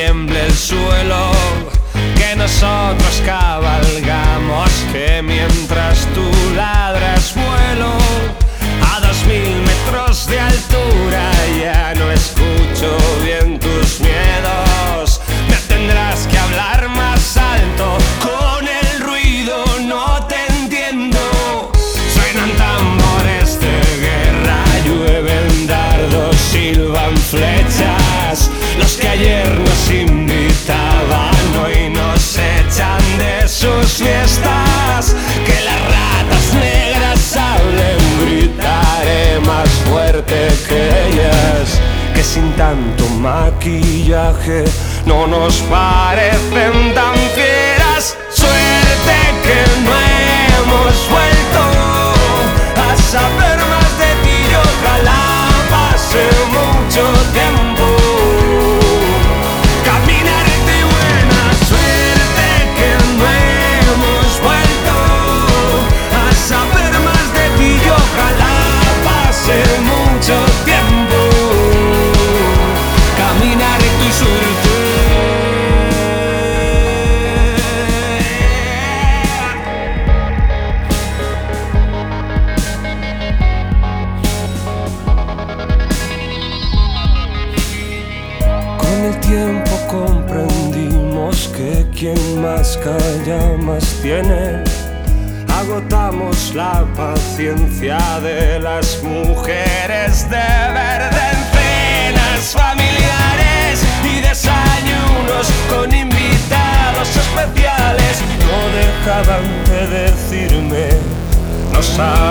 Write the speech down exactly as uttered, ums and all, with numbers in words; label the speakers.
Speaker 1: tiemble el suelo, que nosotros cabalgamos, que mientras tú ladras vuelo a dos mil metros de altura. Ya no escucho bien tus miedos, me tendrás que hablar más alto. Con el ruido no te entiendo, suenan tambores de guerra, llueven dardos, silban flechas. Los que ayer nos invitaban hoy nos echan de sus fiestas. Que las ratas negras hablen, gritaré más fuerte que ellas, que sin tanto maquillaje no nos parecen tan fieras. Suerte que no hemos vuelto a saber más de ti, y ojalá pase mucho tiempo. Caminaré y buena suerte que no hemos vuelto a saber más de ti, y ojalá pase mucho tiempo. Caminaré y suerte. Con el tiempo comprendimos que quien más calla más tiene. Agotamos la paciencia de las mujeres de verde en cenas familiares y desayunos con invitados especiales. No dejaban de decirme, no sabes